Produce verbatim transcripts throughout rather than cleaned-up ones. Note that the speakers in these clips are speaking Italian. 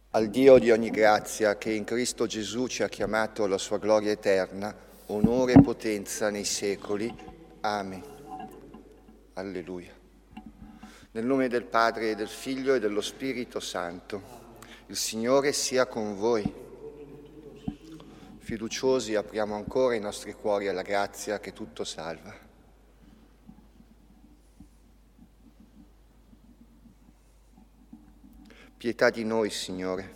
Al Dio di ogni grazia, che in Cristo Gesù ci ha chiamato alla sua gloria eterna, onore e potenza nei secoli. Amen. Alleluia. Nel nome del Padre, e del Figlio e dello Spirito Santo. Il Signore sia con voi. Fiduciosi apriamo ancora i nostri cuori alla grazia che tutto salva. Pietà di noi, Signore.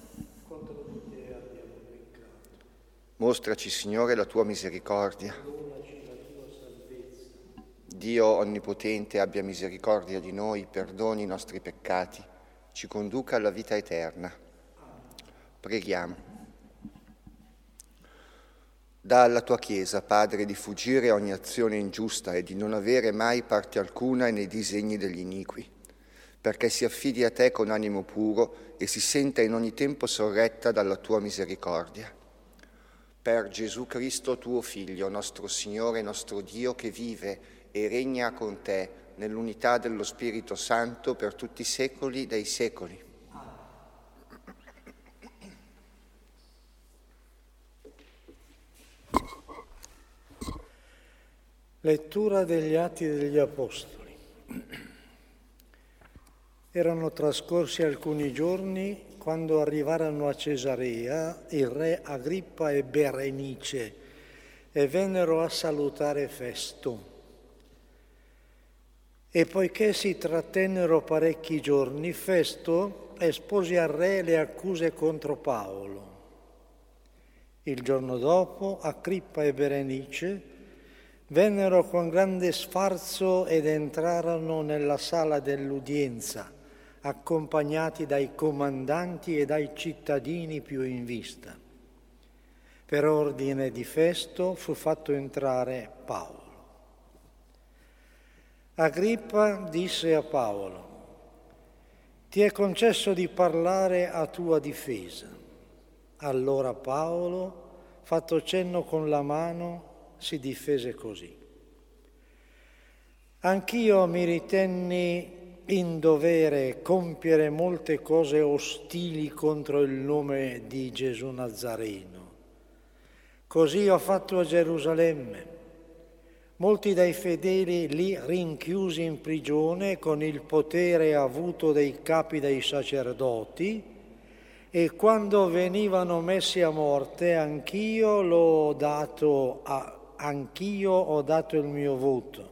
Mostraci, Signore, la tua misericordia. Dio Onnipotente abbia misericordia di noi, perdoni i nostri peccati, ci conduca alla vita eterna. Preghiamo. Dà alla tua Chiesa, Padre, di fuggire ogni azione ingiusta e di non avere mai parte alcuna nei disegni degli iniqui, perché si affidi a te con animo puro e si senta in ogni tempo sorretta dalla tua misericordia. Per Gesù Cristo, tuo Figlio, nostro Signore e nostro Dio, che vive e regna con te nell'unità dello Spirito Santo per tutti i secoli dei secoli. Lettura degli Atti degli Apostoli. Erano trascorsi alcuni giorni quando arrivarono a Cesarea il re Agrippa e Berenice e vennero a salutare Festo. E poiché si trattennero parecchi giorni, Festo espose al re le accuse contro Paolo. Il giorno dopo Agrippa e Berenice vennero con grande sfarzo ed entrarono nella sala dell'udienza, accompagnati dai comandanti e dai cittadini più in vista. Per ordine di Festo fu fatto entrare Paolo. Agrippa disse a Paolo: «Ti è concesso di parlare a tua difesa». Allora Paolo, fatto cenno con la mano, si difese così: «Anch'io mi ritenni in dovere compiere molte cose ostili contro il nome di Gesù Nazareno. Così ho fatto a Gerusalemme. Molti dai fedeli lì rinchiusi in prigione con il potere avuto dai capi dei sacerdoti, e quando venivano messi a morte anch'io l'ho dato a, anch'io ho dato il mio voto.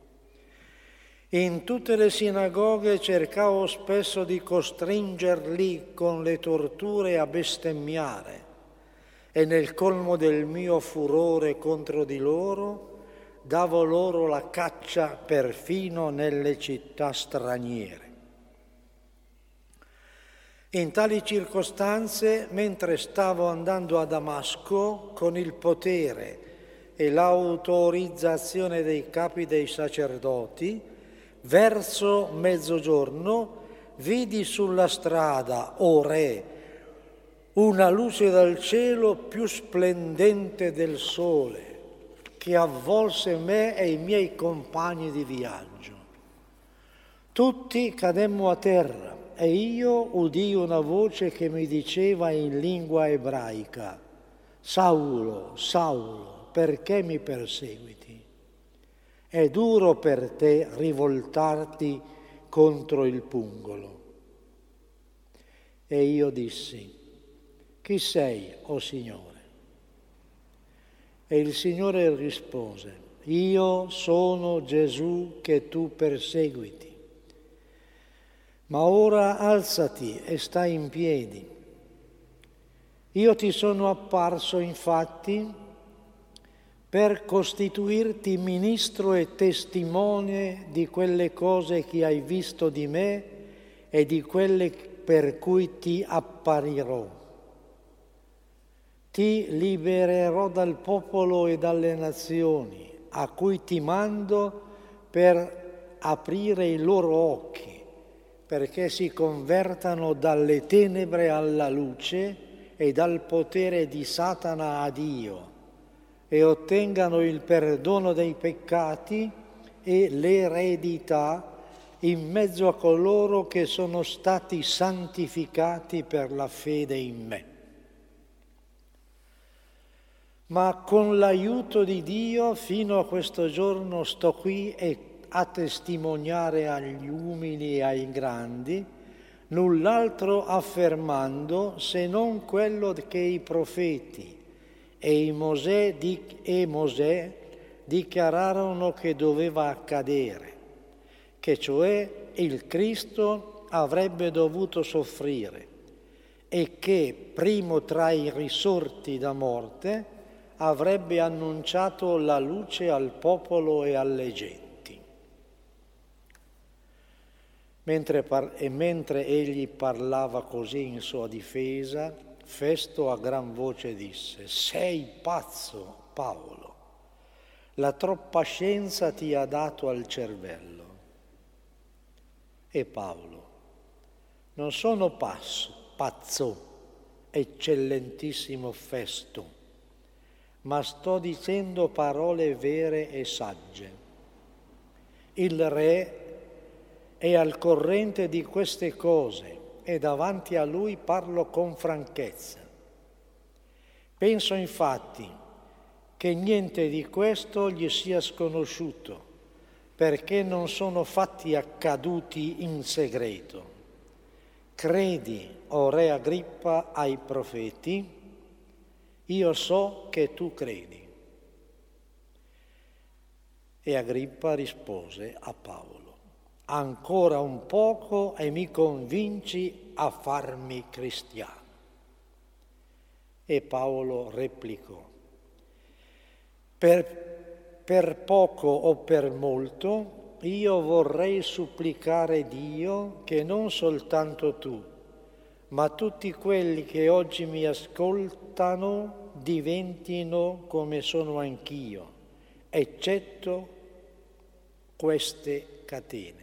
In tutte le sinagoghe cercavo spesso di costringerli con le torture a bestemmiare, e nel colmo del mio furore contro di loro davo loro la caccia perfino nelle città straniere. In tali circostanze, mentre stavo andando a Damasco con il potere e l'autorizzazione dei capi dei sacerdoti, verso mezzogiorno vidi sulla strada, o re, una luce dal cielo più splendente del sole, che avvolse me e i miei compagni di viaggio. Tutti cademmo a terra e io udii una voce che mi diceva in lingua ebraica: «Saulo, Saulo, perché mi perseguiti? È duro per te rivoltarti contro il pungolo». E io dissi: «Chi sei, o Signore?» E il Signore rispose: «Io sono Gesù che tu perseguiti. Ma ora alzati e stai in piedi. Io ti sono apparso, infatti, per costituirti ministro e testimone di quelle cose che hai visto di me e di quelle per cui ti apparirò. Ti libererò dal popolo e dalle nazioni, a cui ti mando per aprire i loro occhi, perché si convertano dalle tenebre alla luce e dal potere di Satana a Dio, e ottengano il perdono dei peccati e l'eredità in mezzo a coloro che sono stati santificati per la fede in me. Ma con l'aiuto di Dio fino a questo giorno sto qui e a testimoniare agli umili e ai grandi, null'altro affermando se non quello che i profeti e, i Mosè, e Mosè dichiararono che doveva accadere, che cioè il Cristo avrebbe dovuto soffrire e che, primo tra i risorti da morte, avrebbe annunciato la luce al popolo e alle genti. Mentre par- e mentre egli parlava così in sua difesa, Festo a gran voce disse: «Sei pazzo, Paolo, la troppa scienza ti ha dato al cervello». E Paolo: «Non sono pazzo, pazzo, eccellentissimo Festo, ma sto dicendo parole vere e sagge. Il re è al corrente di queste cose e davanti a lui parlo con franchezza. Penso infatti che niente di questo gli sia sconosciuto, perché non sono fatti accaduti in segreto. Credi, o re Agrippa, ai profeti? Io so che tu credi». E Agrippa rispose a Paolo: «Ancora un poco e mi convinci a farmi cristiano». E Paolo replicò: per, per poco o per molto, io vorrei supplicare Dio che non soltanto tu, ma tutti quelli che oggi mi ascoltano diventino come sono anch'io, eccetto queste catene.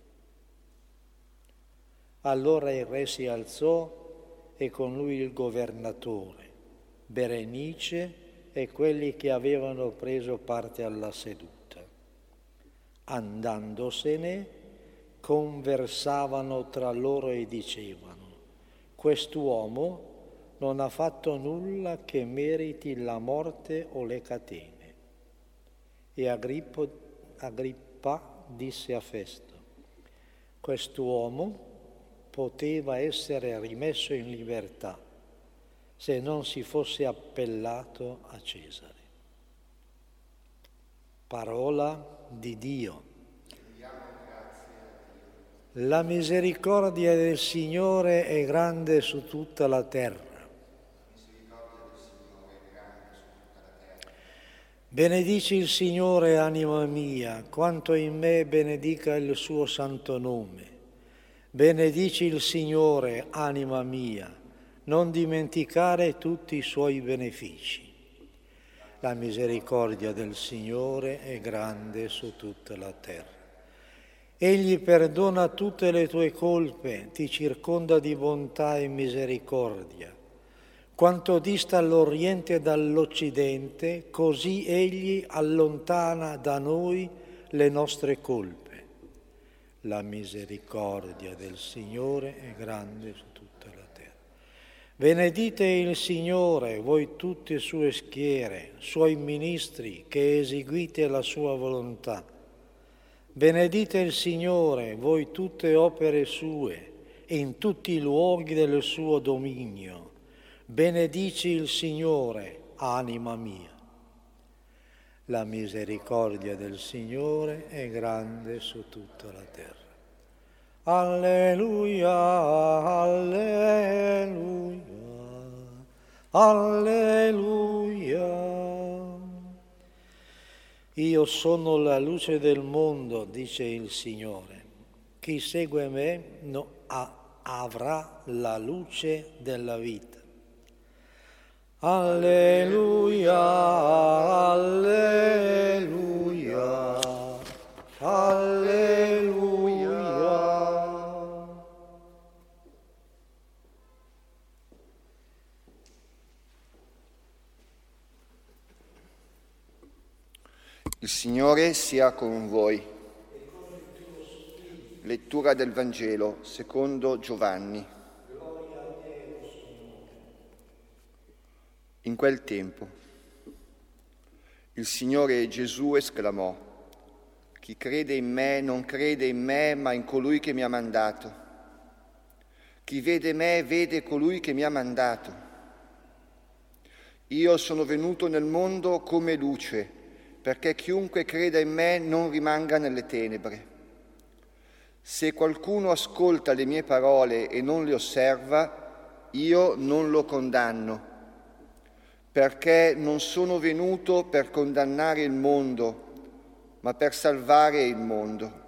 Allora il re si alzò e con lui il governatore, Berenice e quelli che avevano preso parte alla seduta. Andandosene, conversavano tra loro e dicevano: «Quest'uomo non ha fatto nulla che meriti la morte o le catene». E Agrippo, Agrippa disse a Festo: «Quest'uomo poteva essere rimesso in libertà se non si fosse appellato a Cesare». Parola di Dio. La misericordia del Signore è grande su tutta la terra. Benedici il Signore, anima mia, quanto in me benedica il suo santo nome. Benedici il Signore, anima mia, non dimenticare tutti i suoi benefici. La misericordia del Signore è grande su tutta la terra. Egli perdona tutte le tue colpe, ti circonda di bontà e misericordia. Quanto dista l'Oriente dall'Occidente, così Egli allontana da noi le nostre colpe. La misericordia del Signore è grande su tutta la terra. Benedite il Signore, voi tutte sue schiere, suoi ministri, che eseguite la sua volontà. Benedite il Signore, voi tutte opere sue, in tutti i luoghi del suo dominio. Benedici il Signore, anima mia. La misericordia del Signore è grande su tutta la terra. Alleluia, alleluia, alleluia. Io sono la luce del mondo, dice il Signore. Chi segue me no, ha, avrà la luce della vita. Alleluia, alleluia, alleluia. Il Signore sia con voi. Lettura del Vangelo secondo Giovanni. In quel tempo il Signore Gesù esclamò: chi crede in me non crede in me, ma in colui che mi ha mandato. Chi vede me vede colui che mi ha mandato. Io sono venuto nel mondo come luce, perché chiunque creda in me non rimanga nelle tenebre. Se qualcuno ascolta le mie parole e non le osserva, io non lo condanno, perché non sono venuto per condannare il mondo, ma per salvare il mondo.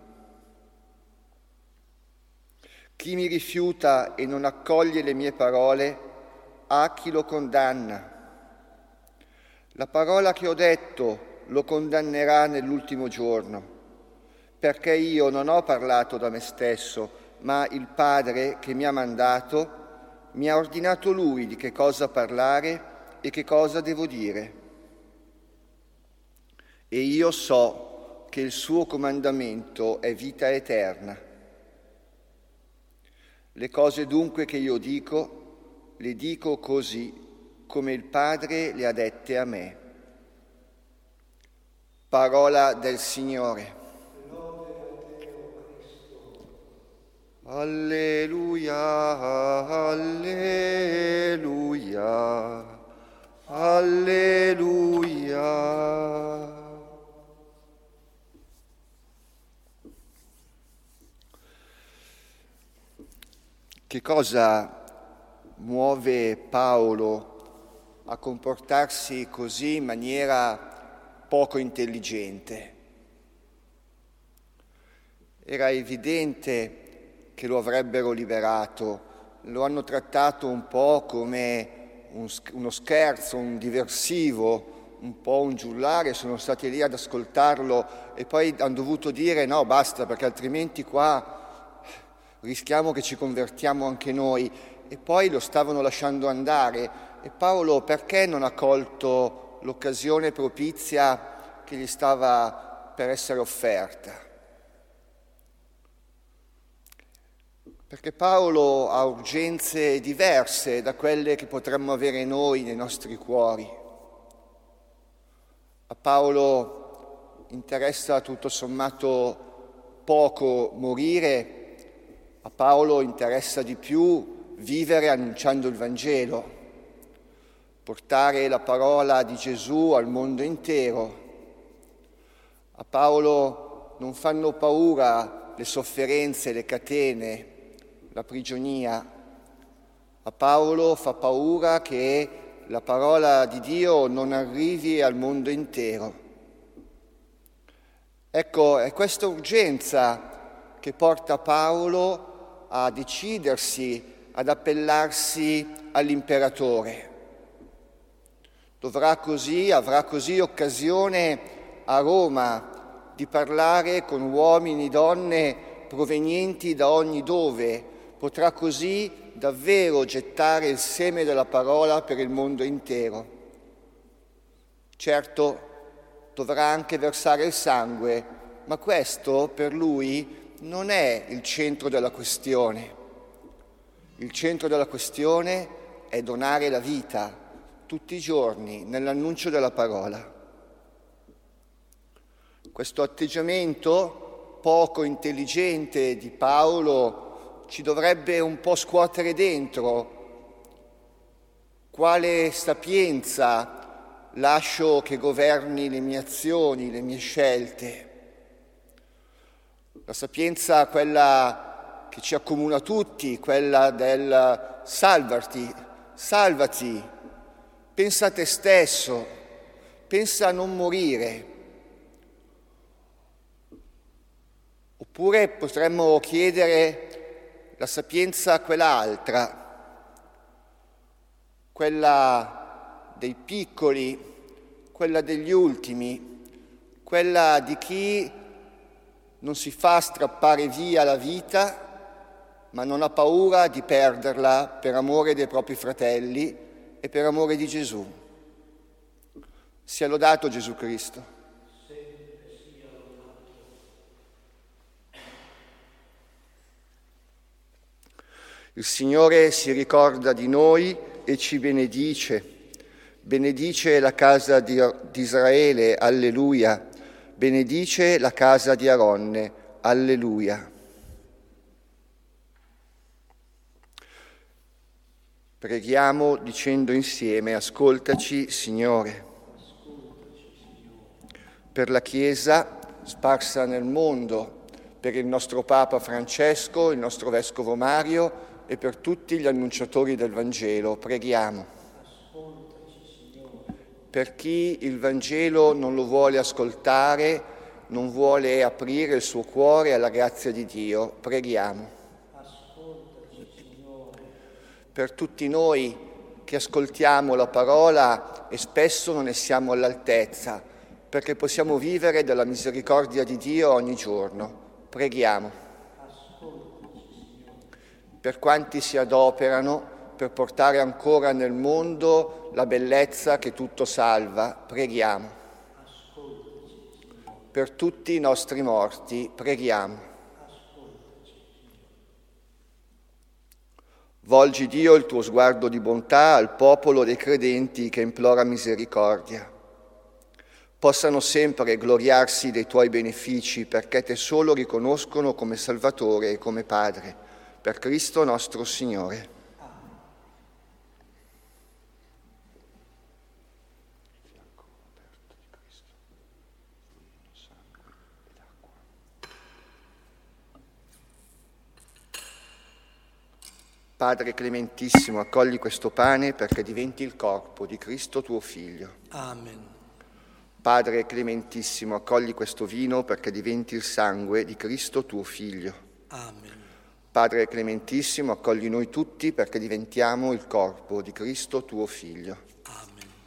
Chi mi rifiuta e non accoglie le mie parole, ha chi lo condanna. La parola che ho detto lo condannerà nell'ultimo giorno, perché io non ho parlato da me stesso, ma il Padre che mi ha mandato mi ha ordinato Lui di che cosa parlare e che cosa devo dire. E io so che il suo comandamento è vita eterna. Le cose dunque che io dico, le dico così come il Padre le ha dette a me. Parola del Signore. Alleluia, alleluia, alleluia. Che cosa muove Paolo a comportarsi così in maniera poco intelligente? Era evidente che lo avrebbero liberato, lo hanno trattato un po' come un, uno scherzo, un diversivo, un po' un giullare, sono stati lì ad ascoltarlo e poi hanno dovuto dire no, basta, perché altrimenti qua rischiamo che ci convertiamo anche noi. E poi lo stavano lasciando andare. E Paolo perché non ha colto l'occasione propizia che gli stava per essere offerta? Perché Paolo ha urgenze diverse da quelle che potremmo avere noi nei nostri cuori. A Paolo interessa tutto sommato poco morire, a Paolo interessa di più vivere annunciando il Vangelo, portare la parola di Gesù al mondo intero. A Paolo non fanno paura le sofferenze, le catene, la prigionia. A Paolo fa paura che la parola di Dio non arrivi al mondo intero. Ecco, è questa urgenza che porta Paolo a decidersi, ad appellarsi all'imperatore. Dovrà così, avrà così occasione a Roma di parlare con uomini e donne provenienti da ogni dove, potrà così davvero gettare il seme della parola per il mondo intero. Certo, dovrà anche versare il sangue, ma questo per lui non è il centro della questione. Il centro della questione è donare la vita tutti i giorni nell'annuncio della parola. Questo atteggiamento poco intelligente di Paolo ci dovrebbe un po' scuotere dentro. Quale sapienza lascio che governi le mie azioni, le mie scelte? La sapienza, quella che ci accomuna tutti, quella del salvati, salvati, pensa a te stesso, pensa a non morire. Oppure potremmo chiedere la sapienza quell'altra, quella dei piccoli, quella degli ultimi, quella di chi non si fa strappare via la vita, ma non ha paura di perderla per amore dei propri fratelli e per amore di Gesù. Sia lodato Gesù Cristo. Il Signore si ricorda di noi e ci benedice. Benedice la casa di Israele, alleluia. Benedice la casa di Aronne, alleluia. Preghiamo dicendo insieme: ascoltaci, Signore. Per la Chiesa sparsa nel mondo, per il nostro Papa Francesco, il nostro Vescovo Mario e per tutti gli annunciatori del Vangelo, preghiamo. Per chi il Vangelo non lo vuole ascoltare, non vuole aprire il suo cuore alla grazia di Dio, preghiamo. Per tutti noi che ascoltiamo la parola e spesso non ne siamo all'altezza, perché possiamo vivere della misericordia di Dio ogni giorno, preghiamo. Per quanti si adoperano per portare ancora nel mondo la bellezza che tutto salva, preghiamo. Per tutti i nostri morti, preghiamo. Volgi, Dio, il tuo sguardo di bontà al popolo dei credenti che implora misericordia. Possano sempre gloriarsi dei tuoi benefici, perché te solo riconoscono come Salvatore e come Padre. Per Cristo nostro Signore. Padre clementissimo, accogli questo pane perché diventi il corpo di Cristo tuo Figlio. Amen. Padre clementissimo, accogli questo vino perché diventi il sangue di Cristo tuo Figlio. Amen. Padre clementissimo, accogli noi tutti perché diventiamo il corpo di Cristo tuo Figlio. Amen.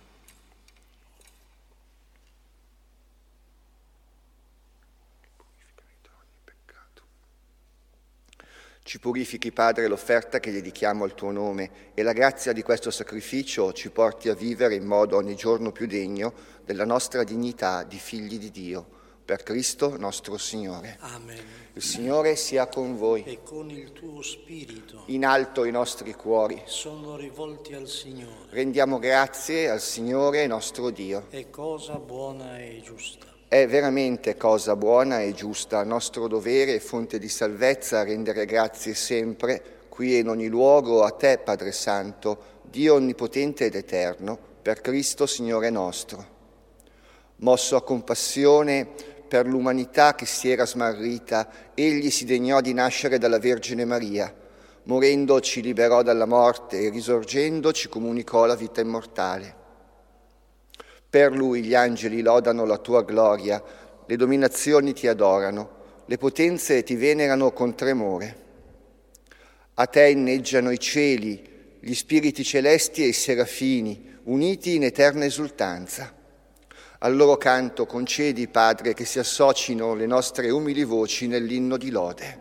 Ci purifichi, Padre, l'offerta che dedichiamo al tuo nome e la grazia di questo sacrificio ci porti a vivere in modo ogni giorno più degno della nostra dignità di figli di Dio. Per Cristo nostro Signore. Amen. Il Signore sia con voi. E con il tuo spirito. In alto i nostri cuori. Sono rivolti al Signore. Rendiamo grazie al Signore nostro Dio. È cosa buona e giusta. È veramente cosa buona e giusta, nostro dovere e fonte di salvezza, rendere grazie sempre, qui e in ogni luogo, a te, Padre Santo, Dio onnipotente ed eterno, per Cristo Signore nostro. Mosso a compassione per l'umanità che si era smarrita, egli si degnò di nascere dalla Vergine Maria. Morendo ci liberò dalla morte e risorgendo ci comunicò la vita immortale. Per lui gli angeli lodano la tua gloria, le dominazioni ti adorano, le potenze ti venerano con tremore. A te inneggiano i cieli, gli spiriti celesti e i serafini, uniti in eterna esultanza. Al loro canto concedi, Padre, che si associno le nostre umili voci nell'inno di lode.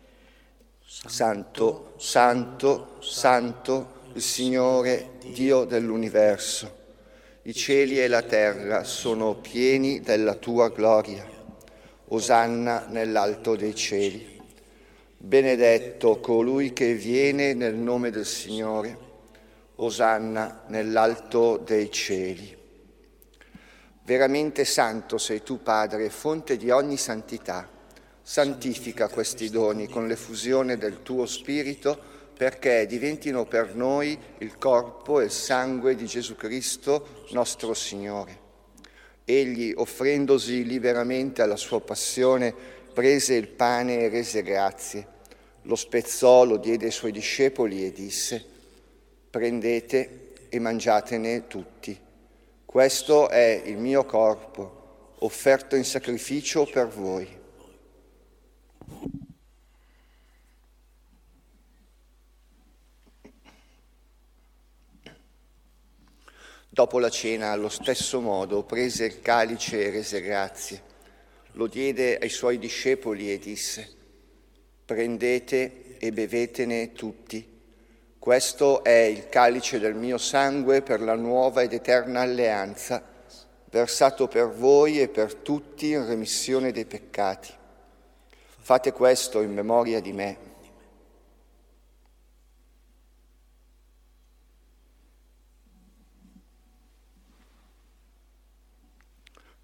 Santo, santo, santo, il Signore, Dio dell'universo. I cieli e la terra sono pieni della tua gloria. Osanna nell'alto dei cieli. Benedetto colui che viene nel nome del Signore. Osanna nell'alto dei cieli. Veramente santo sei tu, Padre, fonte di ogni santità. Santifica questi doni con l'effusione del tuo Spirito, perché diventino per noi il corpo e il sangue di Gesù Cristo, nostro Signore. Egli, offrendosi liberamente alla sua passione, prese il pane e rese grazie. Lo spezzò, lo diede ai suoi discepoli e disse: prendete e mangiatene tutti. Questo è il mio corpo, offerto in sacrificio per voi. Dopo la cena, allo stesso modo, prese il calice e rese grazie. Lo diede ai suoi discepoli e disse: prendete e bevetene tutti. Questo è il calice del mio sangue per la nuova ed eterna alleanza, versato per voi e per tutti in remissione dei peccati. Fate questo in memoria di me.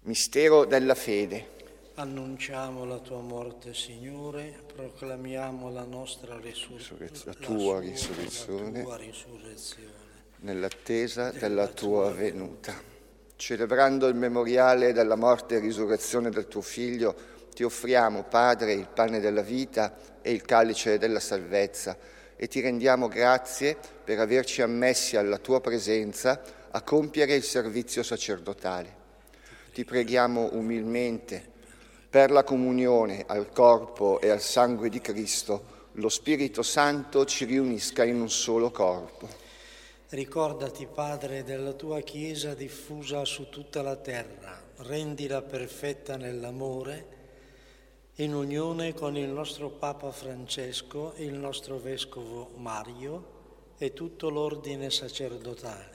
Mistero della fede. Annunciamo la tua morte, Signore, proclamiamo la nostra risurrezione, la tua risurrezione, la tua risurrezione nell'attesa della tua venuta. Celebrando il memoriale della morte e risurrezione del tuo Figlio, ti offriamo, Padre, il pane della vita e il calice della salvezza, e ti rendiamo grazie per averci ammessi alla tua presenza a compiere il servizio sacerdotale. Ti preghiamo umilmente per la comunione al corpo e al sangue di Cristo, lo Spirito Santo ci riunisca in un solo corpo. Ricordati, Padre, della tua Chiesa diffusa su tutta la terra, rendila perfetta nell'amore, in unione con il nostro Papa Francesco, il nostro Vescovo Mario e tutto l'ordine sacerdotale.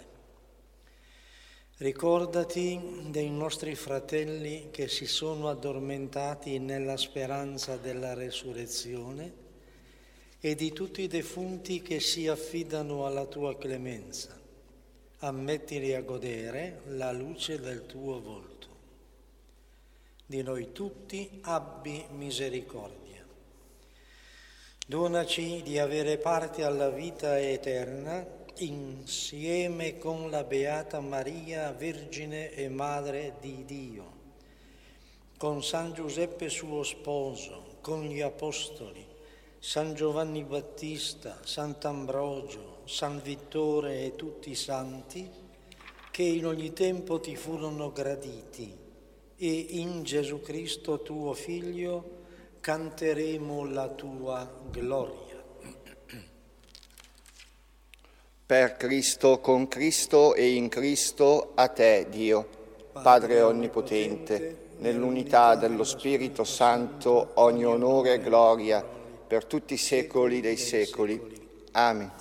Ricordati dei nostri fratelli che si sono addormentati nella speranza della resurrezione e di tutti i defunti che si affidano alla tua clemenza. Ammettili a godere la luce del tuo volto. Di noi tutti abbi misericordia. Donaci di avere parte alla vita eterna insieme con la Beata Maria, Vergine e Madre di Dio, con San Giuseppe suo sposo, con gli Apostoli, San Giovanni Battista, Sant'Ambrogio, San Vittore e tutti i santi che in ogni tempo ti furono graditi, e in Gesù Cristo tuo Figlio canteremo la tua gloria. Per Cristo, con Cristo e in Cristo, a te, Dio, Padre Onnipotente, nell'unità dello Spirito Santo, ogni onore e gloria per tutti i secoli dei secoli. Amen.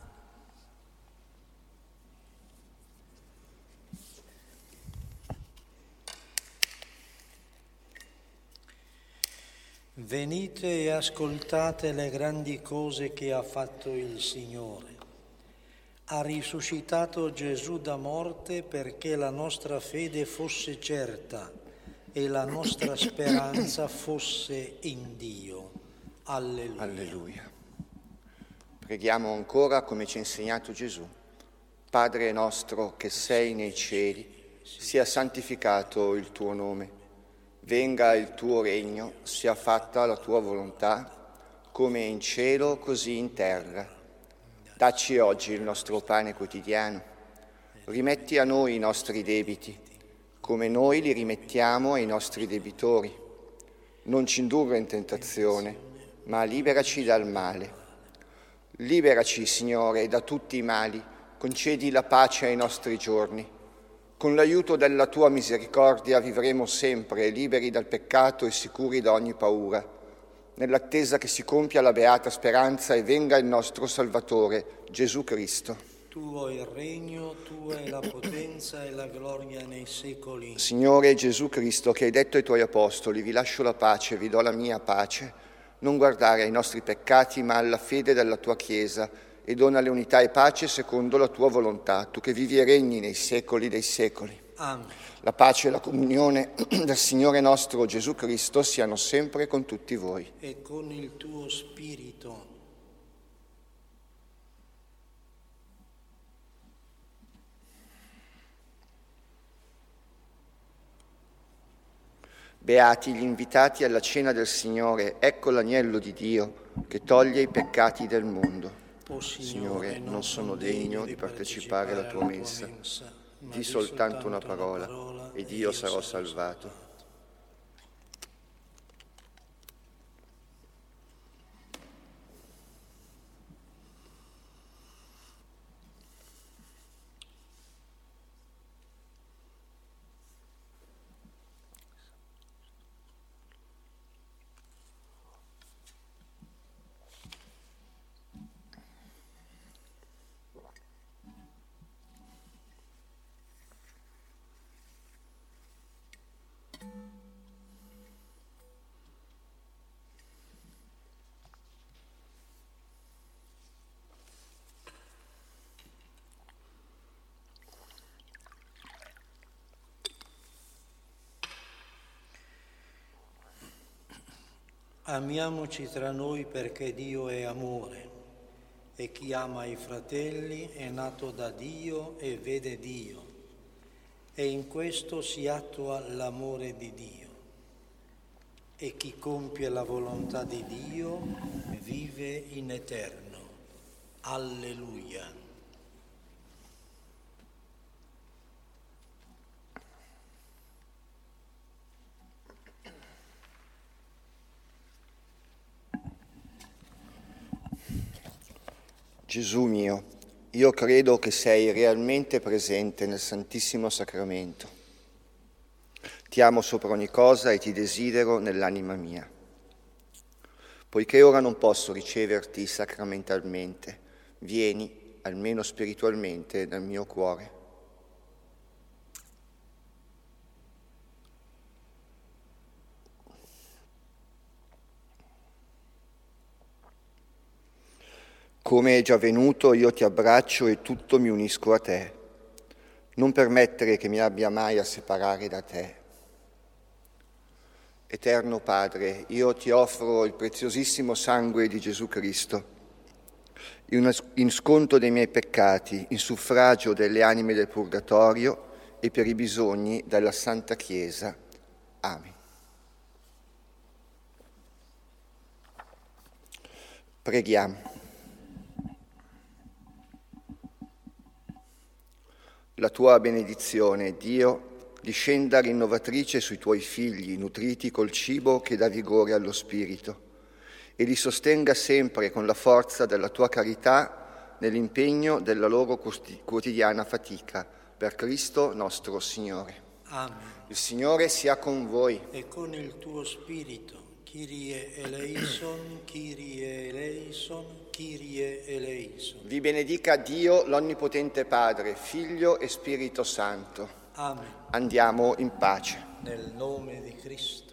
Venite e ascoltate le grandi cose che ha fatto il Signore. Ha risuscitato Gesù da morte perché la nostra fede fosse certa e la nostra speranza fosse in Dio. Alleluia. Alleluia. Preghiamo ancora come ci ha insegnato Gesù. Padre nostro che sei nei cieli, sia santificato il tuo nome. Venga il tuo regno, sia fatta la tua volontà, come in cielo così in terra. Dacci oggi il nostro pane quotidiano. Rimetti a noi i nostri debiti, come noi li rimettiamo ai nostri debitori. Non ci indurre in tentazione, ma liberaci dal male. Liberaci, Signore, da tutti i mali, concedi la pace ai nostri giorni. Con l'aiuto della tua misericordia vivremo sempre liberi dal peccato e sicuri da ogni paura, nell'attesa che si compia la beata speranza e venga il nostro Salvatore, Gesù Cristo. Tuo è il regno, tua è la potenza e la gloria nei secoli. Signore Gesù Cristo, che hai detto ai tuoi apostoli, vi lascio la pace, vi do la mia pace, non guardare ai nostri peccati, ma alla fede della tua Chiesa, e dona le unità e pace secondo la tua volontà, tu che vivi e regni nei secoli dei secoli. Amen. La pace e la comunione del Signore nostro Gesù Cristo siano sempre con tutti voi. E con il tuo spirito. Beati gli invitati alla cena del Signore, ecco l'agnello di Dio che toglie i peccati del mondo. O Signore, non sono degno di partecipare alla tua mensa. Di soltanto una parola ed io sarò salvato. Amiamoci tra noi perché Dio è amore e chi ama i fratelli è nato da Dio e vede Dio e in questo si attua l'amore di Dio e chi compie la volontà di Dio vive in eterno. Alleluia. Gesù mio, io credo che sei realmente presente nel Santissimo Sacramento. Ti amo sopra ogni cosa e ti desidero nell'anima mia. Poiché ora non posso riceverti sacramentalmente, vieni, almeno spiritualmente, nel mio cuore. Come è già venuto, io ti abbraccio e tutto mi unisco a te. Non permettere che mi abbia mai a separare da te. Eterno Padre, io ti offro il preziosissimo sangue di Gesù Cristo, in sconto dei miei peccati, in suffragio delle anime del purgatorio e per i bisogni della Santa Chiesa. Amen. Preghiamo. La tua benedizione, Dio, discenda rinnovatrice sui tuoi figli, nutriti col cibo che dà vigore allo spirito, e li sostenga sempre con la forza della tua carità nell'impegno della loro quotidiana fatica. Per Cristo nostro Signore. Amen. Il Signore sia con voi. E con il tuo spirito. Kyrie eleison, Kyrie eleison, Kyrie eleison. Vi benedica Dio, l'Onnipotente Padre, Figlio e Spirito Santo. Amen. Andiamo in pace. Nel nome di Cristo.